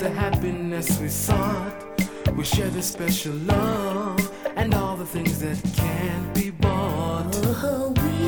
the happiness we sought. We share the special love and all the things that can't be bought. Oh, we